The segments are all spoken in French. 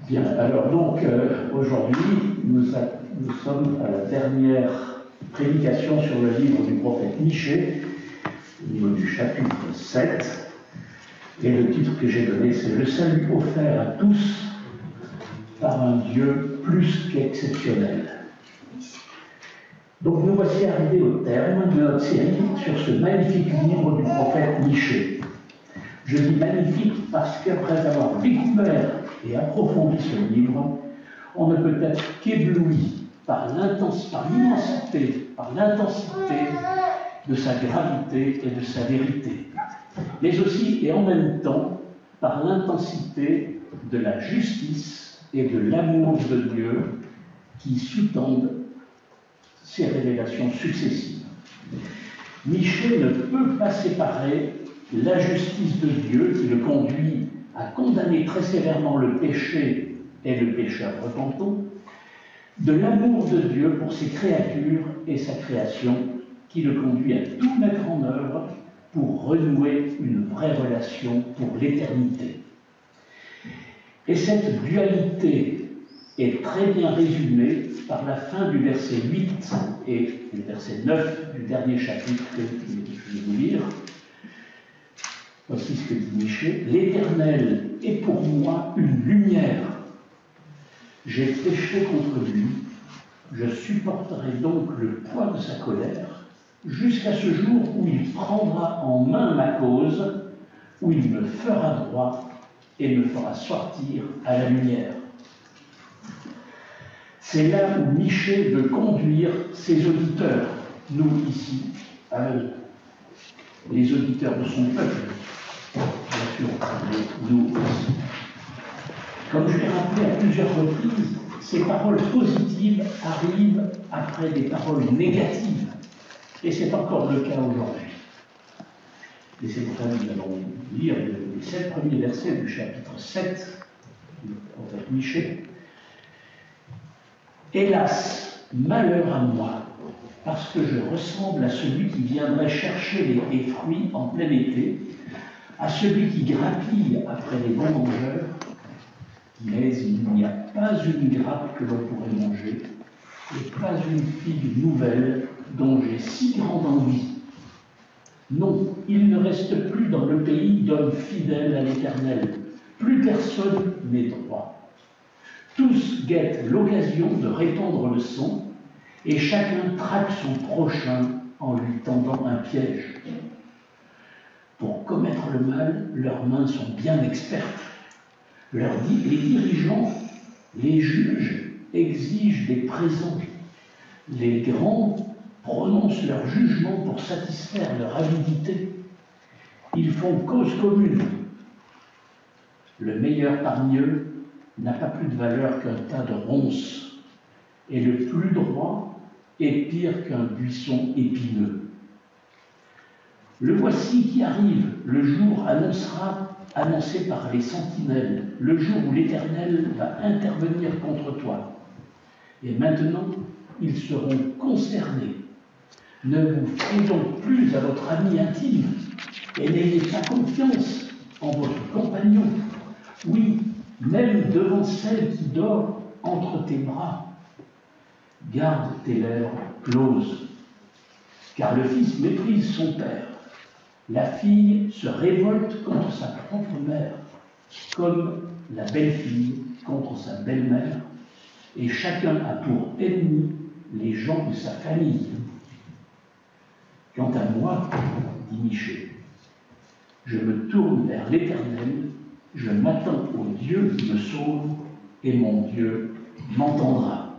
Bien, alors donc aujourd'hui, nous sommes à la dernière prédication sur le livre du prophète Michée, au niveau du chapitre 7, et le titre que j'ai donné, c'est « Le salut offert à tous par un Dieu plus qu'exceptionnel ». Donc nous voici arrivés au terme de notre série sur ce magnifique livre du prophète Michée. Je dis magnifique parce qu'après avoir découvert et approfondi ce livre, on ne peut être qu'ébloui par l'immensité, par l'intensité de sa gravité et de sa vérité, mais aussi et en même temps par l'intensité de la justice et de l'amour de Dieu qui sous-tendent ces révélations successives. Michée ne peut pas séparer la justice de Dieu qui le conduit à condamner très sévèrement le péché et le pécheur repentant, de l'amour de Dieu pour ses créatures et sa création qui le conduit à tout mettre en œuvre pour renouer une vraie relation pour l'éternité. Et cette dualité est très bien résumée par la fin du verset 8 et le verset 9 du dernier chapitre que je vais vous lire. Voici ce que dit Michée. « L'Éternel est pour moi une lumière. J'ai péché contre lui. Je supporterai donc le poids de sa colère jusqu'à ce jour où il prendra en main ma cause, où il me fera droit et me fera sortir à la lumière. » C'est là où Michée veut conduire ses auditeurs, nous ici, les auditeurs de son peuple. Bien sûr, nous aussi. Comme je l'ai rappelé à plusieurs reprises, ces paroles positives arrivent après des paroles négatives. Et c'est encore le cas aujourd'hui. Et c'est pour ça que nous allons lire les 7 premiers versets du chapitre 7 du prophète Michée. « Hélas, malheur à moi, parce que je ressemble à celui qui viendrait chercher les fruits en plein été, à celui qui grappille après les bons mangeurs, mais il n'y a pas une grappe que l'on pourrait manger, et pas une figue nouvelle dont j'ai si grande envie. Non, il ne reste plus dans le pays d'hommes fidèles à l'Éternel. Plus personne n'est droit. Tous guettent l'occasion de répandre le sang, et chacun traque son prochain en lui tendant un piège. Pour commettre le mal, leurs mains sont bien expertes. Les dirigeants, les juges exigent des présents. Les grands prononcent leur jugement pour satisfaire leur avidité. Ils font cause commune. Le meilleur parmi eux n'a pas plus de valeur qu'un tas de ronces, et le plus droit est pire qu'un buisson épineux. Le voici qui arrive, le jour annoncé par les sentinelles, le jour où l'Éternel va intervenir contre toi. Et maintenant, ils seront concernés. Ne vous fiez donc plus à votre ami intime et n'ayez pas confiance en votre compagnon. Oui, même devant celle qui dort entre tes bras. Garde tes lèvres closes, car le fils méprise son père. La fille se révolte contre sa propre mère, comme la belle-fille contre sa belle-mère, et chacun a pour ennemi les gens de sa famille. Quant à moi, dit Michée, je me tourne vers l'Éternel, je m'attends au Dieu qui me sauve, et mon Dieu m'entendra.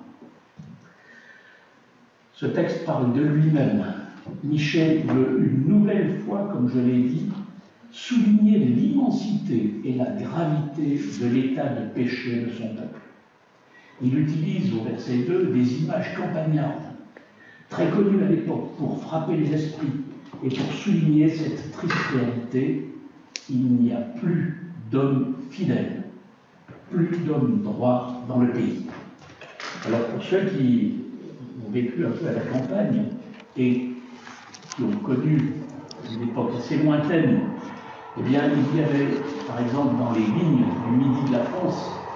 Ce texte parle de lui-même. Michée veut une nouvelle fois, comme je l'ai dit, souligner l'immensité et la gravité de l'état de péché de son peuple. Il utilise au verset 2 des images campagnardes, très connues à l'époque, pour frapper les esprits et pour souligner cette triste réalité. Il n'y a plus d'hommes fidèles, plus d'hommes droits dans le pays. Alors pour ceux qui ont vécu un peu à la campagne et qui ont connu une époque assez lointaine, eh bien, il y avait, par exemple, dans les vignes du midi de la France,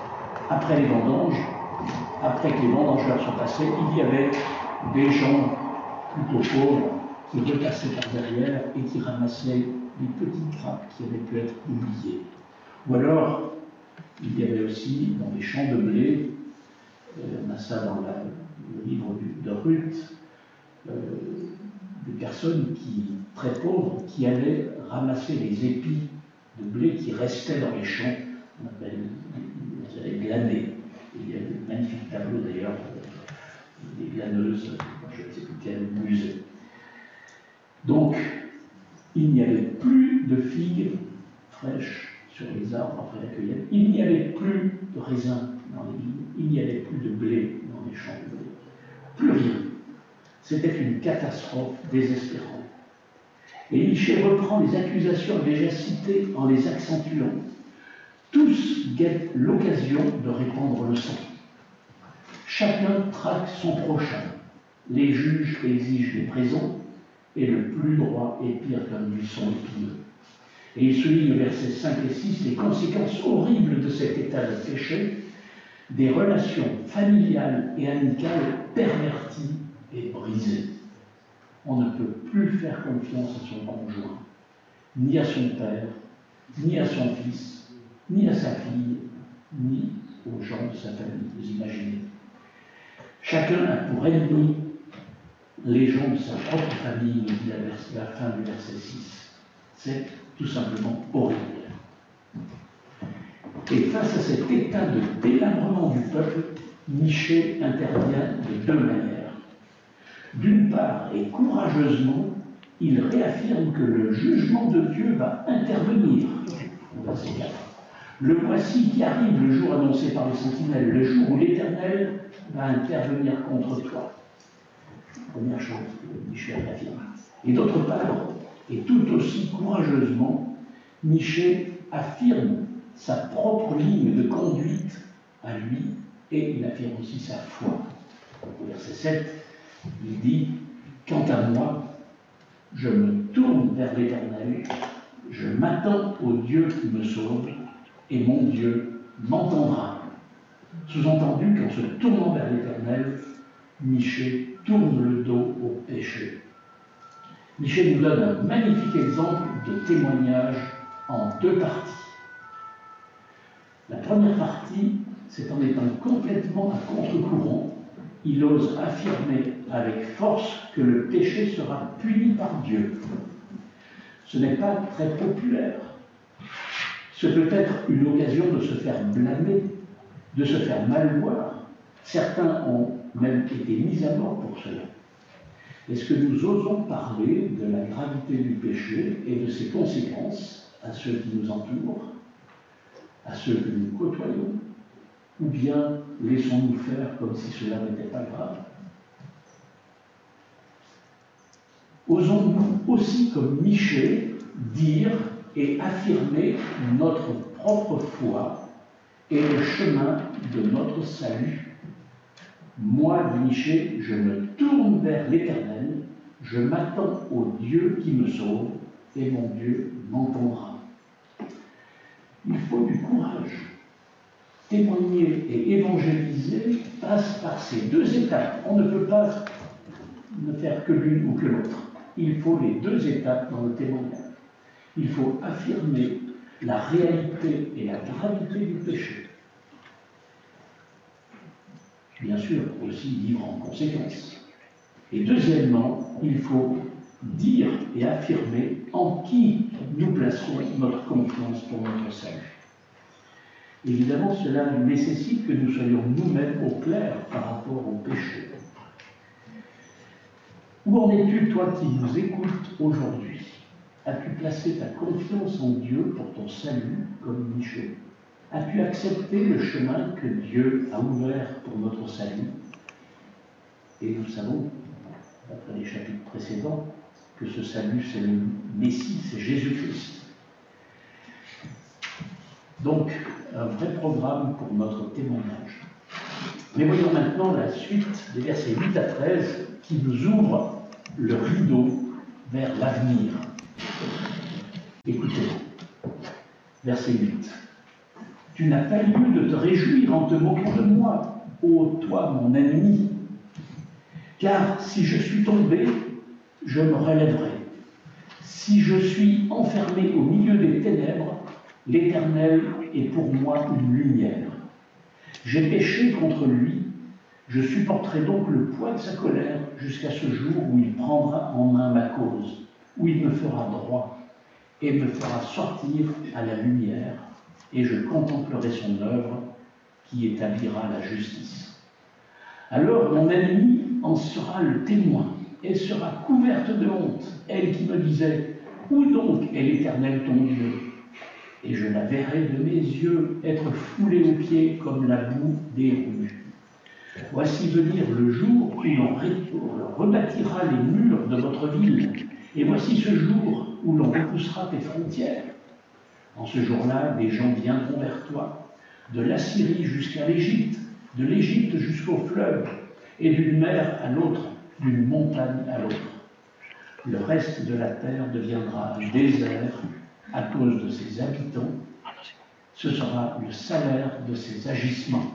après les vendanges, après que les vendangeurs sont passés, il y avait des gens plutôt pauvres qui repassaient par derrière et qui ramassaient les petites grappes qui avaient pu être oubliées. Ou alors, il y avait aussi dans les champs de blé, on a ça dans le livre de Ruth, des personnes très pauvres qui allaient ramasser les épis de blé qui restaient dans les champs, on appelle les glanés. Il y a de magnifiques tableaux d'ailleurs, des glaneuses, je ne sais plus quel musée. Donc, il n'y avait plus de figues fraîches sur les arbres après la cueillette, il n'y avait plus de raisins dans les vignes, il n'y avait plus de blé dans les champs de blé. Plus rien. C'était une catastrophe désespérante. Et Michée reprend les accusations déjà citées en les accentuant. Tous guettent l'occasion de répandre le sang. Chacun traque son prochain. Les juges exigent des présents, et le plus droit est pire qu'un buisson épineux. Et il souligne au versets 5 et 6 les conséquences horribles de cet état de péché, des relations familiales et amicales perverties et brisées. On ne peut plus faire confiance à son conjoint, ni à son père, ni à son fils, ni à sa fille, ni aux gens de sa famille. Vous imaginez. Chacun a pour ennemi les gens de sa propre famille, nous dit la fin du verset 6. C'est tout simplement horrible. Et face à cet état de délabrement du peuple, Michée intervient de deux manières. D'une part, et courageusement, il réaffirme que le jugement de Dieu va intervenir. Verset 4. Le voici qui arrive le jour annoncé par les sentinelles, le jour où l'Éternel va intervenir contre toi. Première chose que Michée affirme. Et d'autre part, et tout aussi courageusement, Michée affirme sa propre ligne de conduite à lui et il affirme aussi sa foi. Au verset 7, il dit « Quant à moi, je me tourne vers l'Éternel, je m'attends au Dieu qui me sauve, et mon Dieu m'entendra. » Sous-entendu qu'en se tournant vers l'Éternel, Michée tourne le dos au péché. Michée nous donne un magnifique exemple de témoignage en deux parties. La première partie, c'est en étant complètement à contre-courant, il ose affirmer avec force que le péché sera puni par Dieu. Ce n'est pas très populaire. Ce peut être une occasion de se faire blâmer, de se faire mal voir. Certains ont même été mis à mort pour cela. Est-ce que nous osons parler de la gravité du péché et de ses conséquences à ceux qui nous entourent, à ceux que nous côtoyons, ou bien laissons-nous faire comme si cela n'était pas grave? Osons-nous aussi, comme Michée, dire et affirmer notre propre foi et le chemin de notre salut? Moi, dit Michée, je me tourne vers l'Éternel, je m'attends au Dieu qui me sauve, et mon Dieu m'entendra. Il faut du courage. Témoigner et évangéliser passe par ces deux étapes. On ne peut pas ne faire que l'une ou que l'autre. Il faut les deux étapes dans le témoignage. Il faut affirmer la réalité et la gravité du péché. Bien sûr, aussi vivre en conséquence. Et deuxièmement, il faut dire et affirmer en qui nous plaçons notre confiance pour notre salut. Évidemment, cela nécessite que nous soyons nous-mêmes au clair par rapport au péché. Où en es-tu, toi qui nous écoutes aujourd'hui? As-tu placé ta confiance en Dieu pour ton salut, comme Michée? As-tu accepté le chemin que Dieu a ouvert pour notre salut? Et nous savons, après les chapitres précédents, que ce salut, c'est le Messie, c'est Jésus-Christ. Donc, un vrai programme pour notre témoignage. Mais voyons maintenant la suite des versets 8 à 13 qui nous ouvrent le rideau vers l'avenir. Écoutez, verset 8. Tu n'as pas lieu de te réjouir en te moquant de moi, ô toi mon ennemi. Car si je suis tombé, je me relèverai. Si je suis enfermé au milieu des ténèbres, l'Éternel est pour moi une lumière. J'ai péché contre lui, je supporterai donc le poids de sa colère jusqu'à ce jour où il prendra en main ma cause, où il me fera droit et me fera sortir à la lumière, et je contemplerai son œuvre qui établira la justice. Alors mon ennemi en sera le témoin, elle sera couverte de honte, elle qui me disait « Où donc est l'Éternel ton Dieu ?» Et je la verrai de mes yeux être foulée aux pieds comme la boue des rues. Voici venir le jour où l'on rebâtira les murs de votre ville, et voici ce jour où l'on repoussera tes frontières. En ce jour-là, des gens viendront vers toi, de l'Assyrie jusqu'à l'Égypte, de l'Égypte jusqu'au fleuve, et d'une mer à l'autre, d'une montagne à l'autre. Le reste de la terre deviendra un désert à cause de ses habitants. Ce sera le salaire de ses agissements.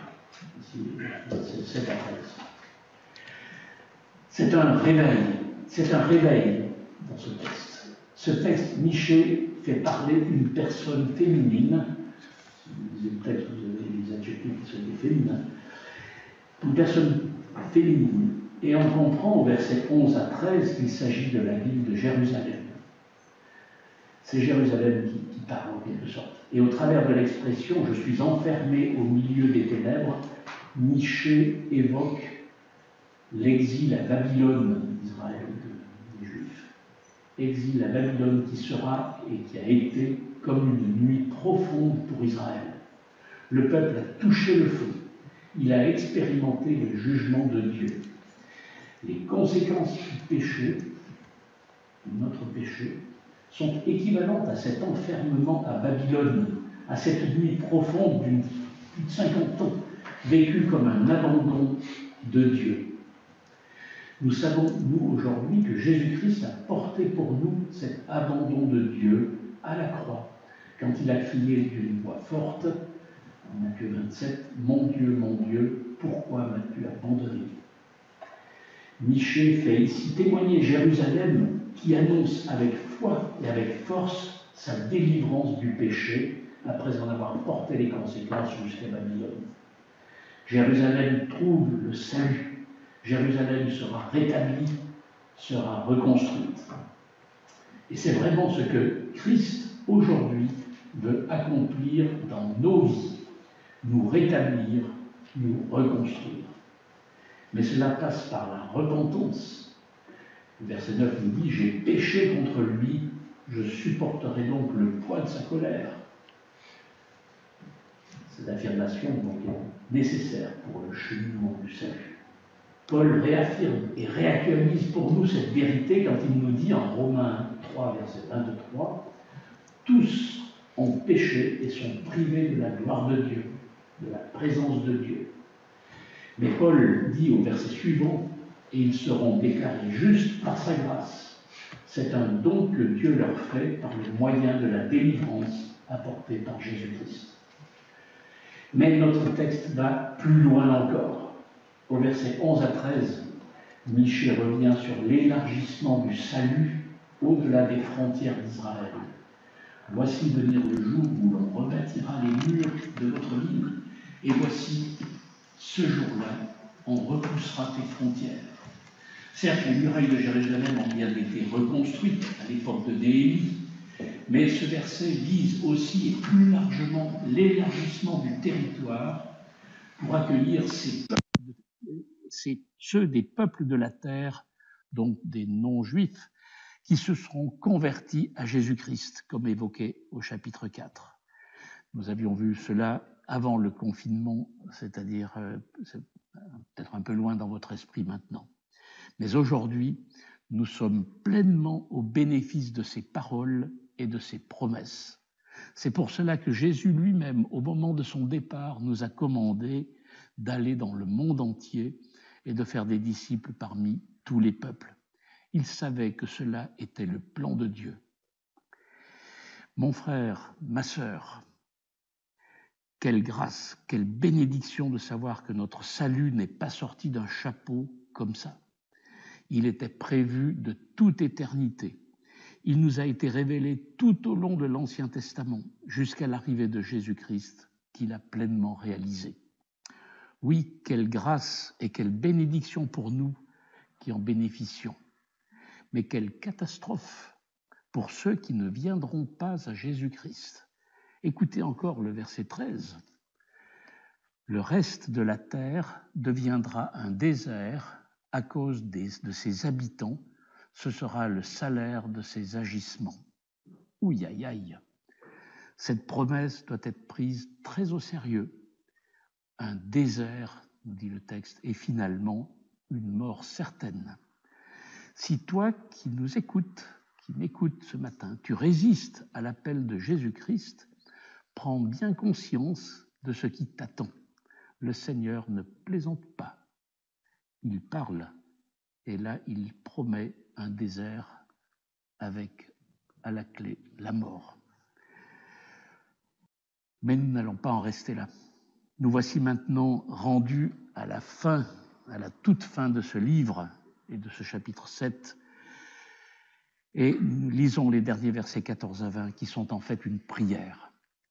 C'est un réveil dans ce texte. Ce texte, Michée fait parler une personne féminine. Vous lisez le texte, vous avez les adjectifs qui sont des féminins. Une personne féminine. Et on comprend au verset 11 à 13 qu'il s'agit de la ville de Jérusalem. C'est Jérusalem qui parle en quelque sorte. Et au travers de l'expression « je suis enfermé au milieu des ténèbres », Michée évoque l'exil à Babylone d'Israël, des Juifs. Exil à Babylone qui sera et qui a été comme une nuit profonde pour Israël. Le peuple a touché le feu. Il a expérimenté le jugement de Dieu. Les conséquences du péché, de notre péché, sont équivalentes à cet enfermement à Babylone, à cette nuit profonde d'une plus de 50 ans, vécue comme un abandon de Dieu. Nous savons, nous, aujourd'hui, que Jésus-Christ a porté pour nous cet abandon de Dieu à la croix, quand il a crié d'une voix forte, en Matthieu 27, « Mon Dieu, pourquoi m'as-tu abandonné ?» Michée fait ici témoigner Jérusalem qui annonce avec foi et avec force sa délivrance du péché après en avoir porté les conséquences jusqu'à Babylone. Jérusalem trouve le salut. Jérusalem sera rétablie, sera reconstruite. Et c'est vraiment ce que Christ, aujourd'hui, veut accomplir dans nos vies, nous rétablir, nous reconstruire. Mais cela passe par la repentance. Le verset 9 nous dit « J'ai péché contre lui, je supporterai donc le poids de sa colère. » Cette affirmation donc est nécessaire pour le cheminement du salut. Paul réaffirme et réactualise pour nous cette vérité quand il nous dit en Romains 3, verset 23, « Tous ont péché et sont privés de la gloire de Dieu, de la présence de Dieu. » Mais Paul dit au verset suivant, « Et ils seront déclarés justes par sa grâce. » C'est un don que Dieu leur fait par le moyen de la délivrance apportée par Jésus-Christ. Mais notre texte va plus loin encore. Au verset 11 à 13, Michée revient sur l'élargissement du salut au-delà des frontières d'Israël. « Voici venir le jour où l'on rebâtira les murs de votre ville, et voici ce jour-là, on repoussera tes frontières. » Certes, les murailles de Jérusalem ont bien été reconstruites à l'époque de Néhémie, mais ce verset vise aussi et plus largement l'élargissement du territoire pour accueillir ceux des peuples de la terre, donc des non-juifs, qui se seront convertis à Jésus-Christ, comme évoqué au chapitre 4. Nous avions vu cela avant le confinement, c'est-à-dire peut-être un peu loin dans votre esprit maintenant. Mais aujourd'hui, nous sommes pleinement au bénéfice de ces paroles et de ses promesses. C'est pour cela que Jésus lui-même, au moment de son départ, nous a commandé d'aller dans le monde entier et de faire des disciples parmi tous les peuples. Il savait que cela était le plan de Dieu. Mon frère, ma sœur, Quelle grâce, quelle bénédiction de savoir que notre salut n'est pas sorti d'un chapeau comme ça. Il était prévu de toute éternité. Il nous a été révélé tout au long de l'Ancien Testament, jusqu'à l'arrivée de Jésus-Christ, qu'il a pleinement réalisé. Oui, quelle grâce et quelle bénédiction pour nous qui en bénéficions. Mais quelle catastrophe pour ceux qui ne viendront pas à Jésus-Christ. Écoutez encore le verset 13. Le reste de la terre deviendra un désert à cause de ses habitants. Ce sera le salaire de ses agissements. Ouïe, aïe, aïe. Cette promesse doit être prise très au sérieux. Un désert, nous dit le texte, et finalement une mort certaine. Si toi qui nous écoutes, qui m'écoutes ce matin, tu résistes à l'appel de Jésus-Christ, prends bien conscience de ce qui t'attend. Le Seigneur ne plaisante pas. Il parle, et là, il promet un désert avec, à la clé, la mort. Mais nous n'allons pas en rester là. Nous voici maintenant rendus à la fin, à la toute fin de ce livre et de ce chapitre 7. Et nous lisons les derniers versets 14 à 20 qui sont en fait une prière.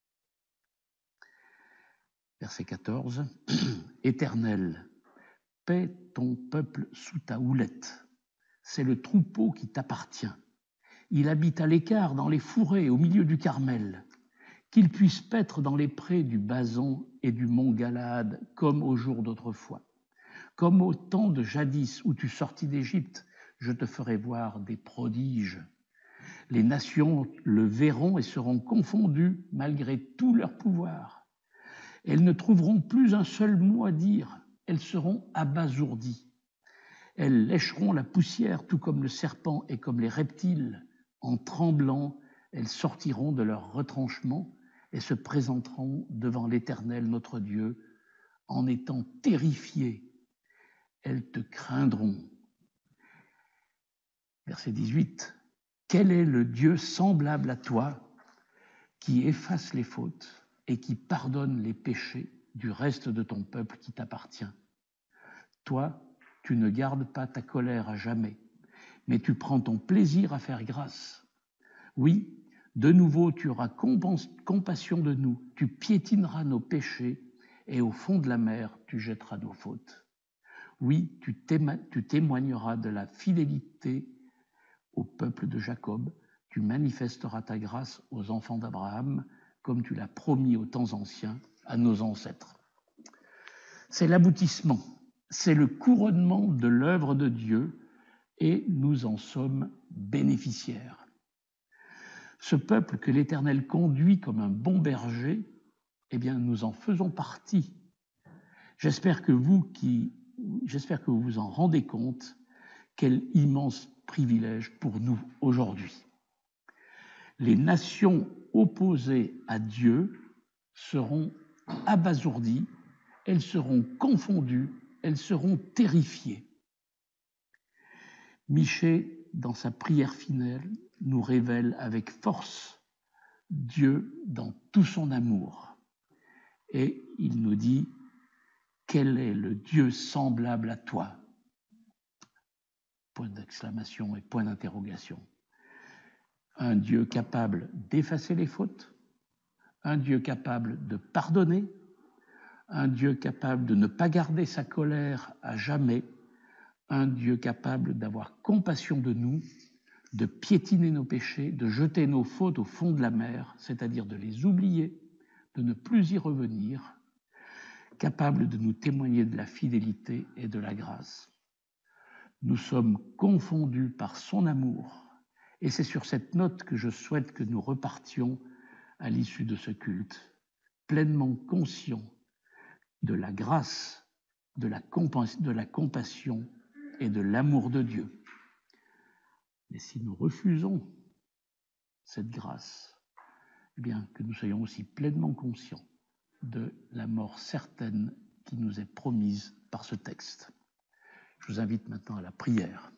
Verset 14. Éternel, paie ton peuple sous ta houlette. C'est le troupeau qui t'appartient. Il habite à l'écart dans les fourrés au milieu du Carmel. Qu'il puisse paître dans les prés du Basan et du mont Galaad comme au jour d'autrefois. Comme au temps de jadis où tu sortis d'Égypte, je te ferai voir des prodiges. Les nations le verront et seront confondues malgré tout leur pouvoir. Elles ne trouveront plus un seul mot à dire, elles seront abasourdies. Elles lécheront la poussière tout comme le serpent et comme les reptiles. En tremblant, elles sortiront de leur retranchement et se présenteront devant l'Éternel notre Dieu en étant terrifiées. Elles te craindront. Verset 18. Quel est le Dieu semblable à toi qui efface les fautes et qui pardonne les péchés du reste de ton peuple qui t'appartient? Toi, tu ne gardes pas ta colère à jamais, mais tu prends ton plaisir à faire grâce. Oui, de nouveau, tu auras compassion de nous, tu piétineras nos péchés et au fond de la mer, tu jetteras nos fautes. Oui, tu témoigneras de la fidélité au peuple de Jacob, tu manifesteras ta grâce aux enfants d'Abraham, comme tu l'as promis aux temps anciens à nos ancêtres. C'est l'aboutissement, c'est le couronnement de l'œuvre de Dieu et nous en sommes bénéficiaires. Ce peuple que l'Éternel conduit comme un bon berger, eh bien, nous en faisons partie. J'espère que vous vous en rendez compte, quel immense privilège pour nous aujourd'hui. Les nations opposées à Dieu seront abasourdies, elles seront confondues, elles seront terrifiées. Michée, dans sa prière finale, nous révèle avec force Dieu dans tout son amour. Et il nous dit, quel est le Dieu semblable à toi? Point d'exclamation et point d'interrogation. Un Dieu capable d'effacer les fautes, un Dieu capable de pardonner, un Dieu capable de ne pas garder sa colère à jamais, un Dieu capable d'avoir compassion de nous, de piétiner nos péchés, de jeter nos fautes au fond de la mer, c'est-à-dire de les oublier, de ne plus y revenir, capable de nous témoigner de la fidélité et de la grâce. Nous sommes confondus par son amour, et c'est sur cette note que je souhaite que nous repartions à l'issue de ce culte, pleinement conscients de la grâce, de la compassion et de l'amour de Dieu. Mais si nous refusons cette grâce, eh bien que nous soyons aussi pleinement conscients de la mort certaine qui nous est promise par ce texte. Je vous invite maintenant à la prière.